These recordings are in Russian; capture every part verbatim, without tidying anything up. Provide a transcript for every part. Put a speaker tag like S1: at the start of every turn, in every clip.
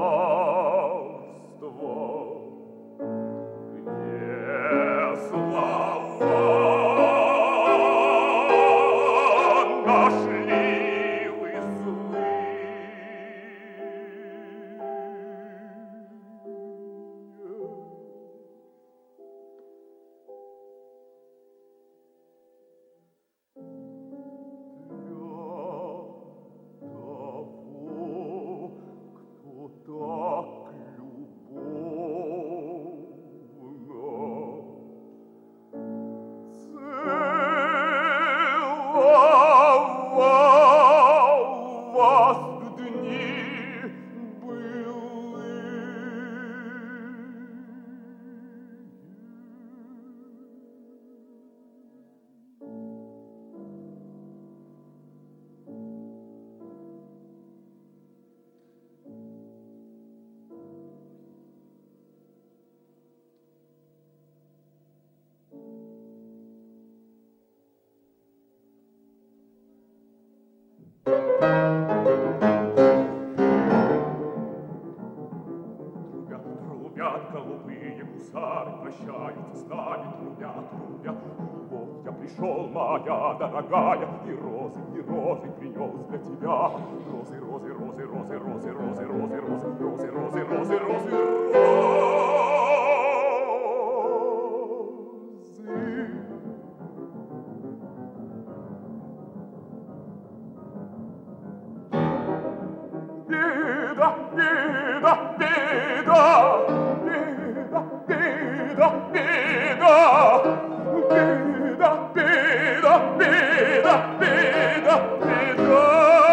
S1: Где слова нашли вы Трубят голубые гусары, прощаются с нами, трубят, трубят. И вот я пришел, моя дорогая, и розы, и розы принес для тебя. Розы, розы, розы, розы, розы, розы, розы, розы, розы, розы, розы, розы, розы. Беда, беда, беда, беда, беда, беда, беда, беда, беда, беда, беда.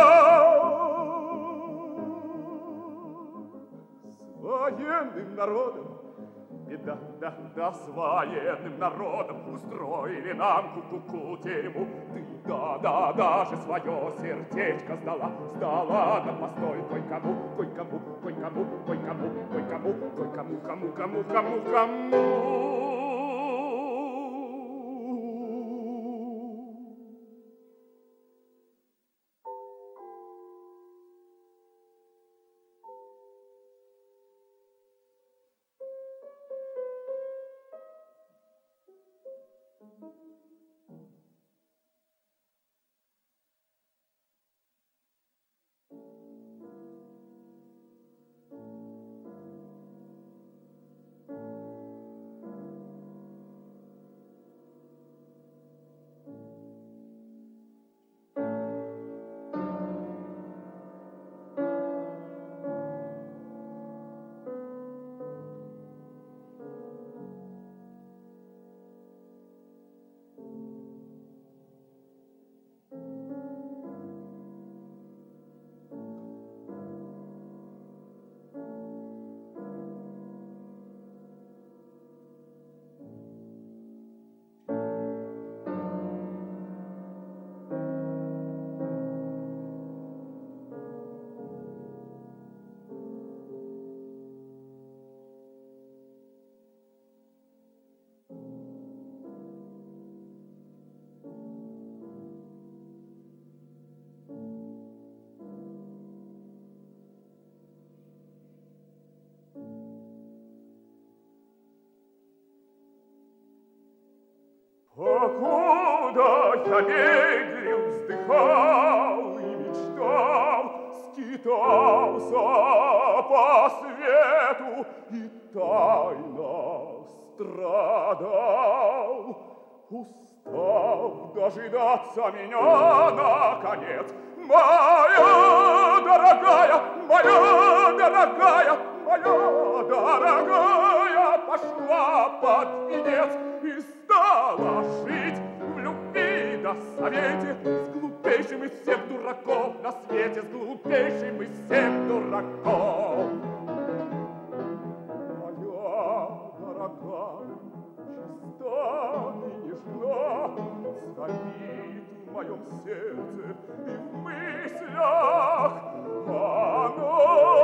S1: С военным народом, беда, да, да, с военным народом устроили нам ку-ку-ку тюрьму. Ты, да, да, даже свое сердечко сдала, сдала на постой кой-кому, кой-кому, кой-кому, кой-кому, кой-кому, кой-кому, кому, кому, кому, кому. Покуда я медлил, вздыхал и мечтал, скитался по свету и тайно страдал, устав дожидаться меня наконец, моя дорогая, моя дорогая, моя дорогая пошла под венец и стала жить в любви до совете с глупейшим из всех дураков на свете, с глупейшим из всех дураков. Моя дорогая, чиста и нежна, стоит в моем сердце и в мыслях она.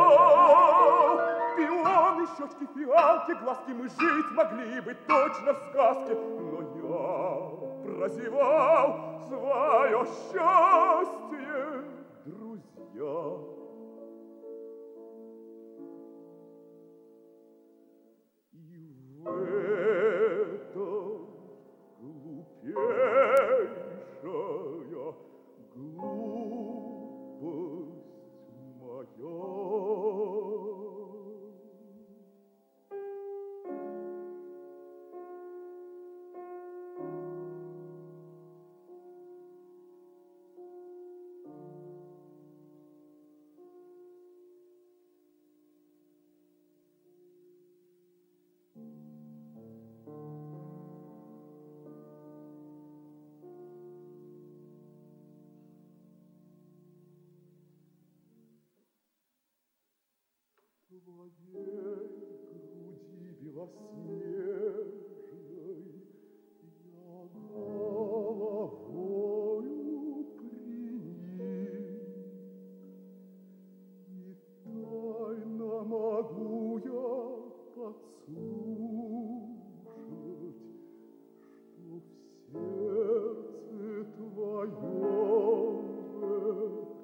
S1: Пионы, щечки, фиалки, глазки, мы жить могли бы точно в сказке, но я прозевал свое счастье, друзья. Твоей груди белоснежной я головою приник, и тайно могу я подслушать, что в сердце твоем этот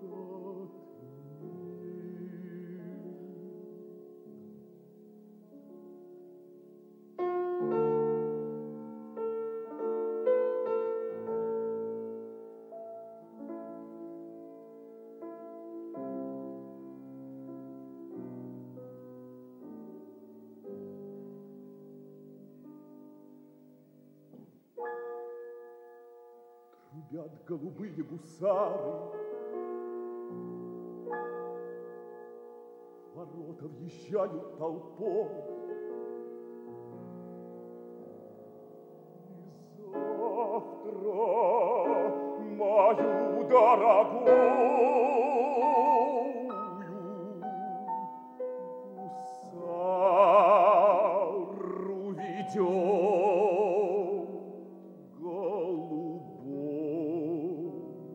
S1: трубят голубые гусары, в ворота въезжают толпой. И завтра мою дорогую гусару ведет голубой.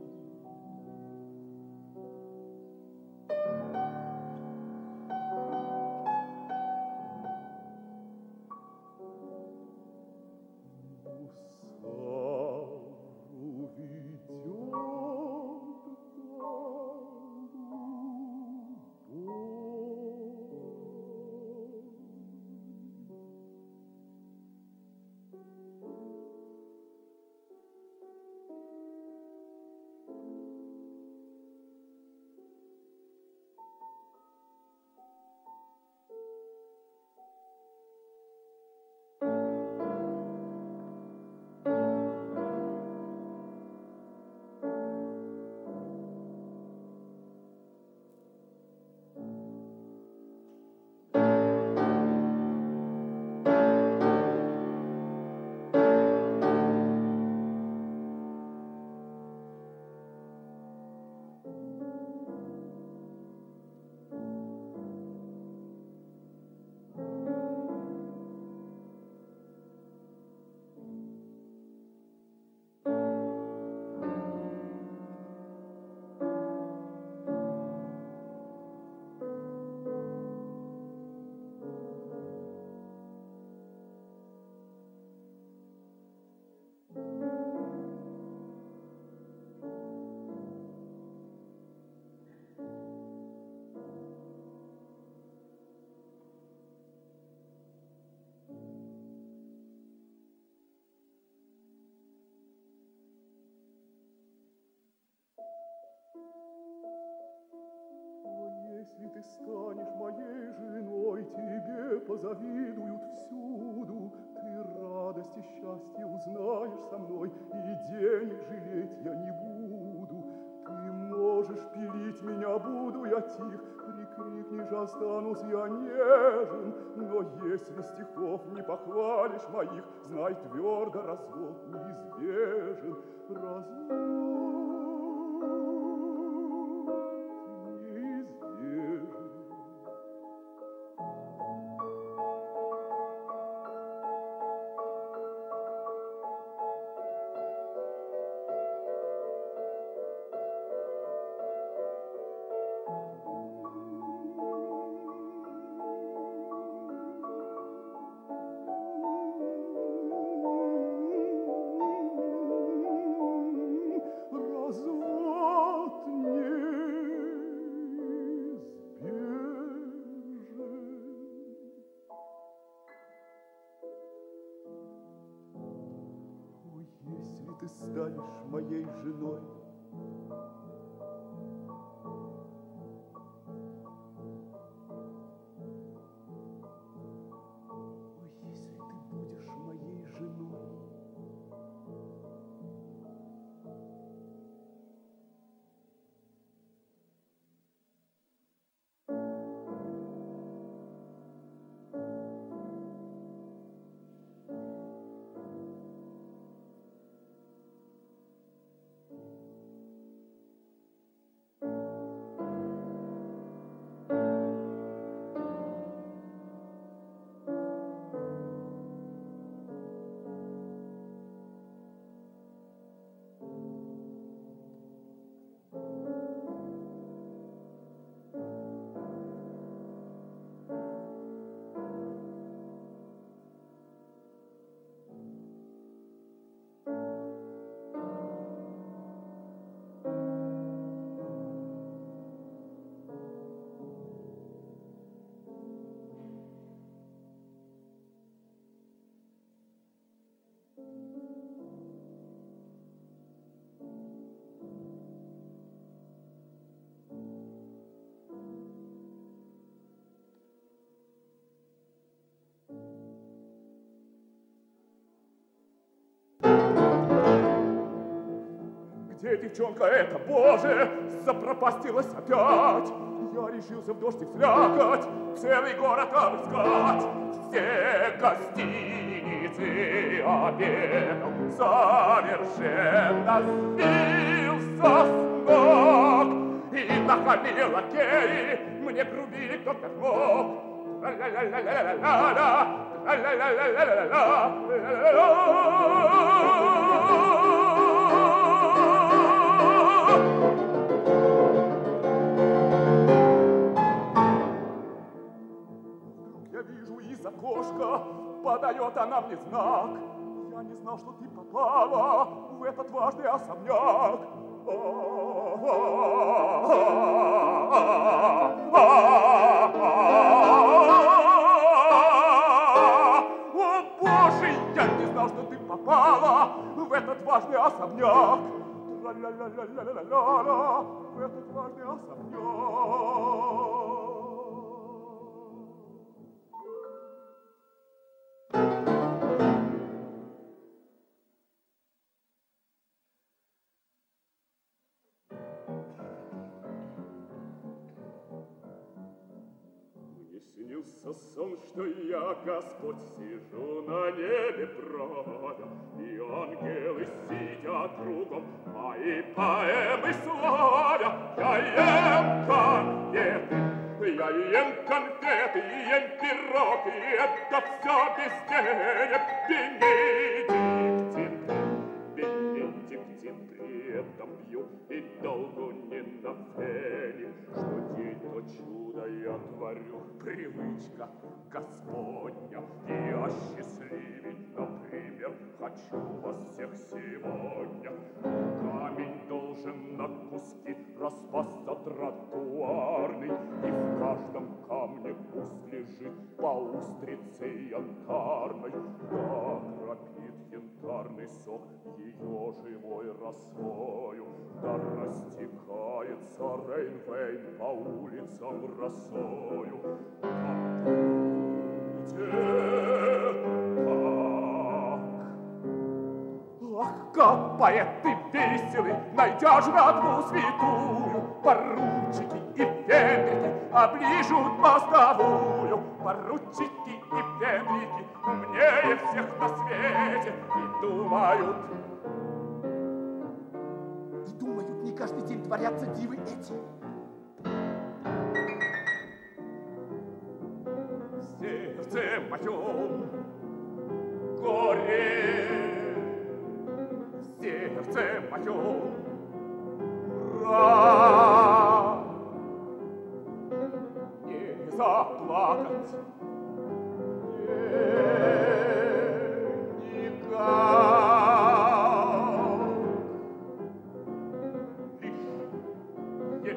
S1: Если ты станешь моей женой, тебе позавидуют всюду. Ты радость и счастье узнаешь со мной, и денег жалеть я не буду. Ты можешь пилить меня, буду я тих, прикрикнешь, останусь я нежен. Но если стихов не похвалишь моих, знай твердо, развод неизбежен. Развод ты станешь моей женой. Ой, если ты будешь моей женой. Где девчонка эта, Боже, запропастилась опять? Я решился в дождь и слякоть целый город обыскать. Все гостиницы обедом совершенно сбился с ног. И нахальные лакеи мне грубили кто как мог. Ла-ла-ла-ла-ла-ла-ла, ла-ла-ла-ла-ла-ла-ла. Я вижу из окошка, подает она мне знак. Я не знал, что ты попала в этот важный особняк. О, Боже, я не знал, что ты попала в этот важный особняк. Ла-ла-ла-ла-ла-ла-ла, в этот важный особняк. Снился сон, что я, Господь, сижу на небе правя, и ангелы сидят кругом, мои поэмы славя. Я ем конфеты, я ем конфеты, ем пирог, и это все без денег. Бенедиктин, Бенедиктин, при этом пью и долгу не на фене, что день то чудо я творю. Привычка Господня, и осчастливить, например, хочу вас всех сегодня. Камень должен на куски распасться тротуарный, и в каждом камне пусть лежит по устрице янтарной. Да кропит янтарный сок ее живой росою, да растекается Рейн-Вейн по улицам росою. Ах, как поэт ты веселый, найдя жратву святую, поручики и фендрики оближут мостовую. Поручики и фендрики умнее всех на свете и думают, и думают, не каждый день творятся дивы эти. В сердце моем горе, в сердце моем рад. Не заплакать, не никак. Лишь ее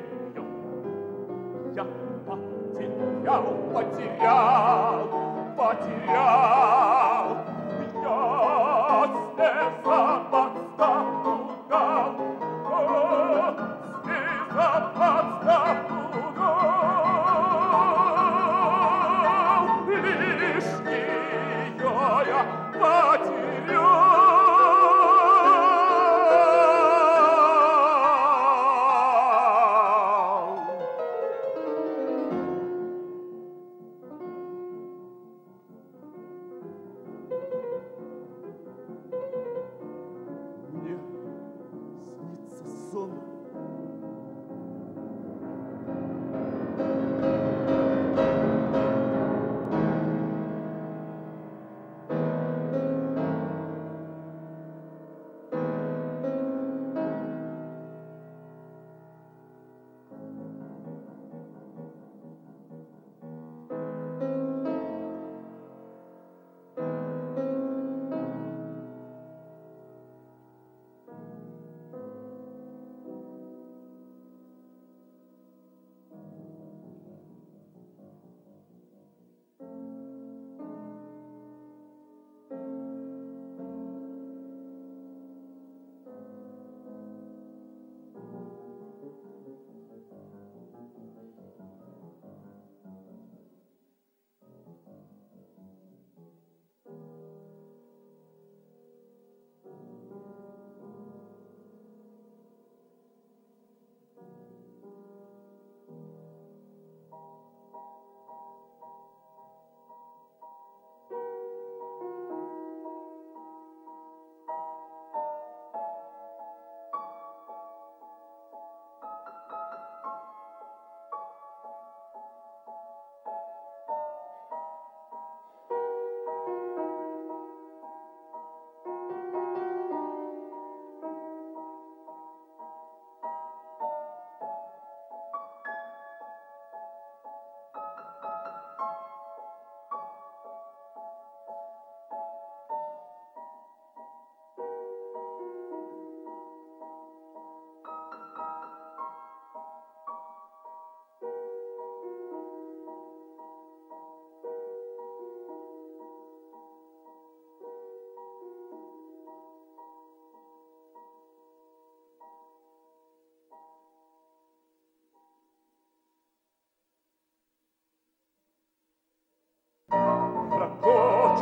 S1: я потерял, потерял, потерял. Я слеза подставку дал, слеза подставку дал. Лишь ее я потерял.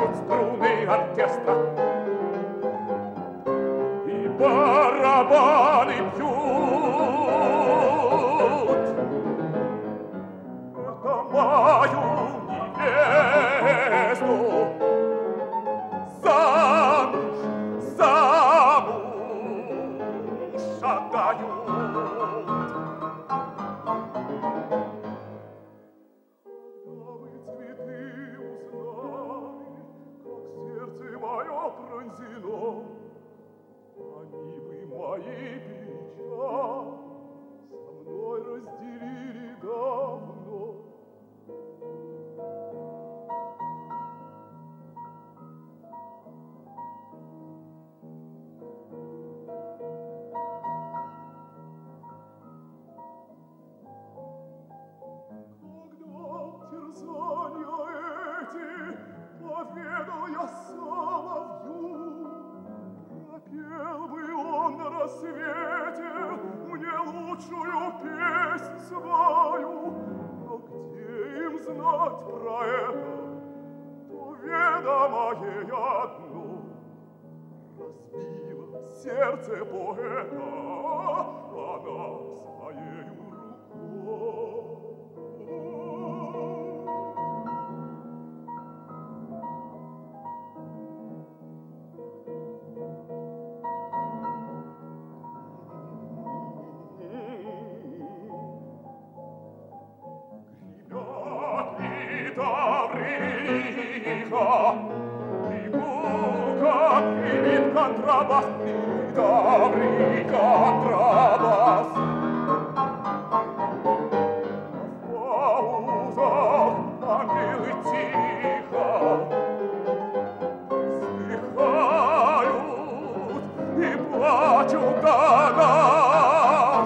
S1: скрежещут струны оркестра, и барабаны бьют. Это мою невесту замуж, замуж отдают. Когда вы цветы узнали, как сердце мое пронзено, они бы мои печали со мной разделили давно. Поведал я соловью, пропел бы он на рассвете мне лучшую песнь свою. Но где им знать про это, то ведомо ей одно: разбило сердце поэта она своею рукой. И гулко гремит контрабас, и добрый контрабас. В паузах ангелы тихо вздыхают и плачут до нас.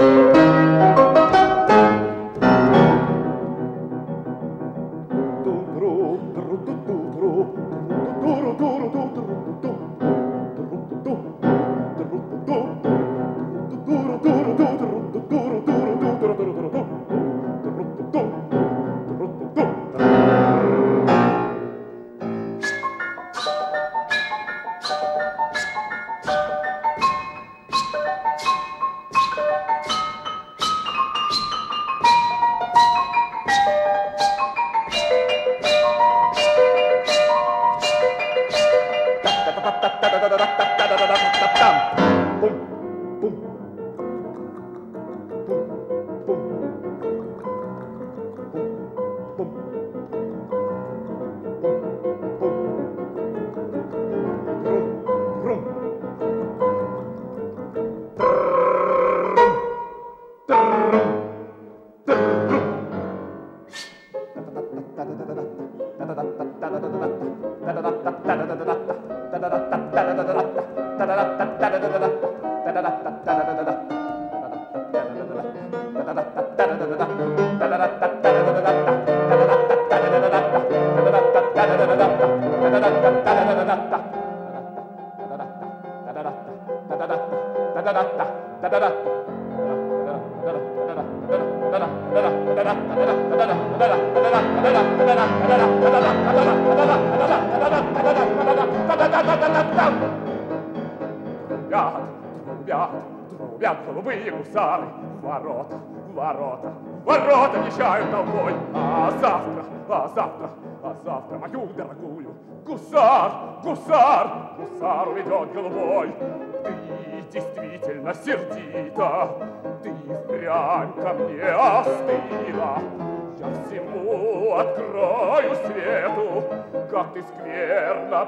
S1: Трубят голубые гусары, ворота, ворота, ворота вещают толпой. А завтра, а завтра, а завтра мою дорогую гусар, гусар, гусар уведет голубой. Ты действительно сердита, ты впрямь ко мне остыла. Я всему открою свету, как ты скверно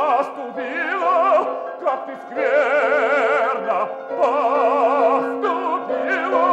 S1: поступила, как ты скверно поступила.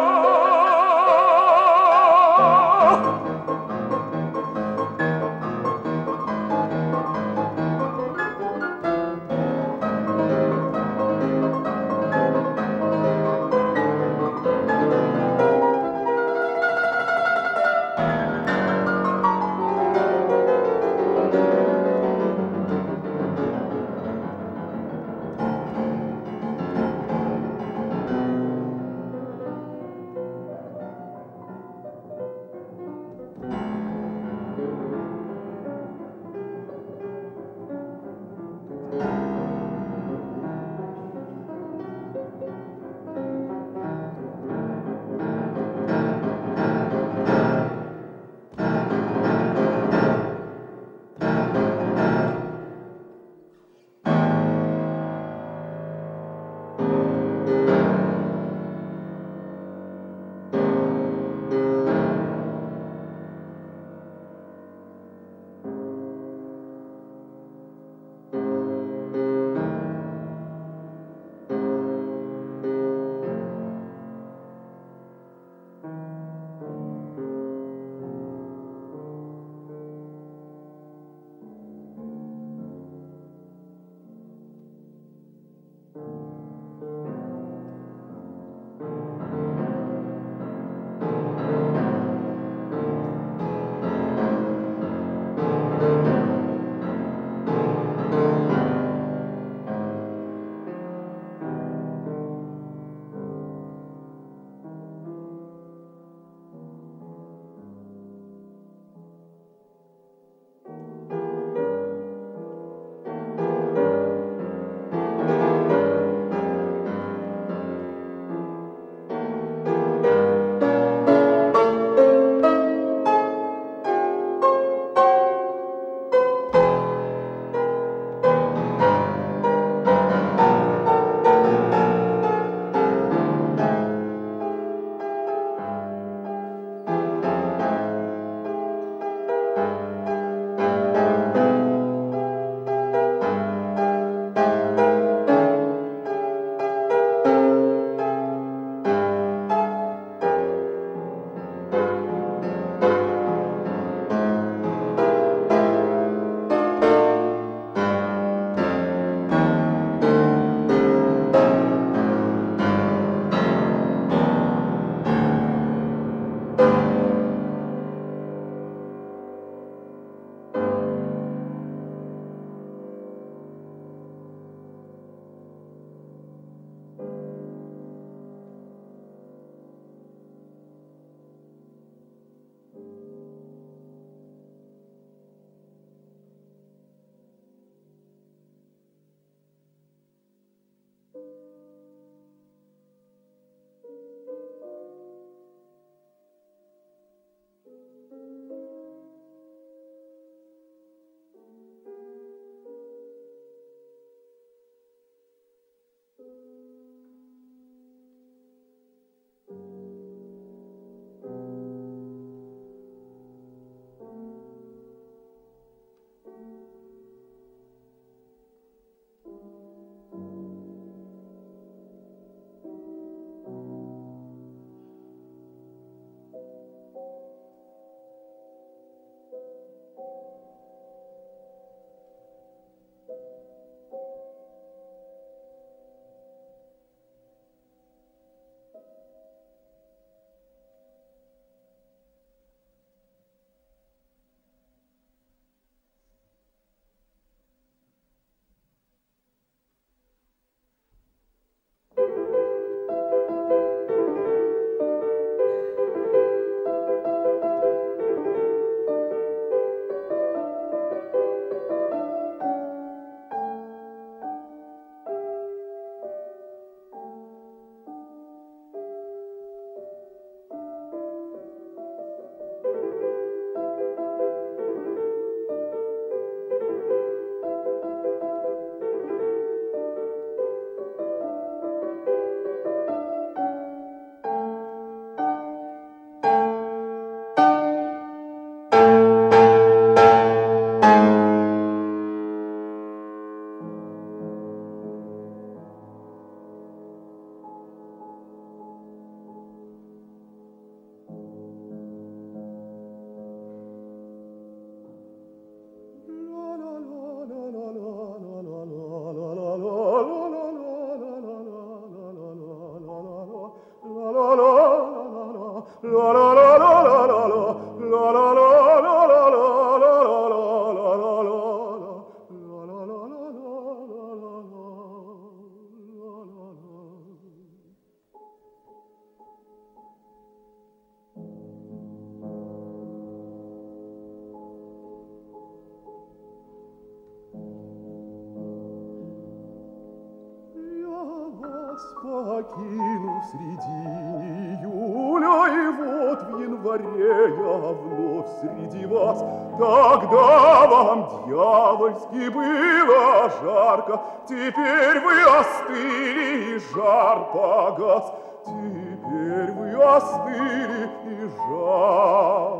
S1: покину в середине июля, и вот в январе я вновь среди вас. Тогда вам дьявольски было жарко, теперь вы остыли, и жар погас. Теперь вы остыли, и жар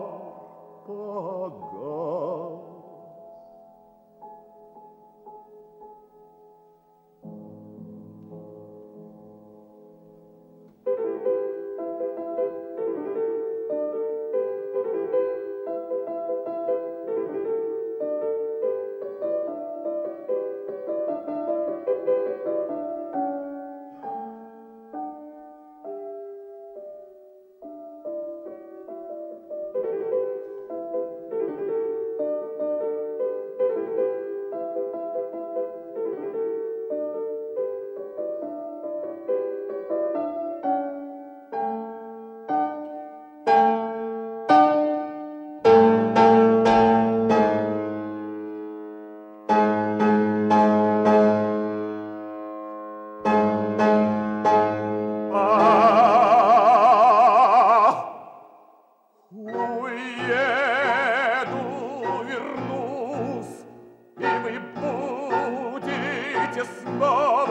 S1: погас. Уеду, вернусь, и вы будете снова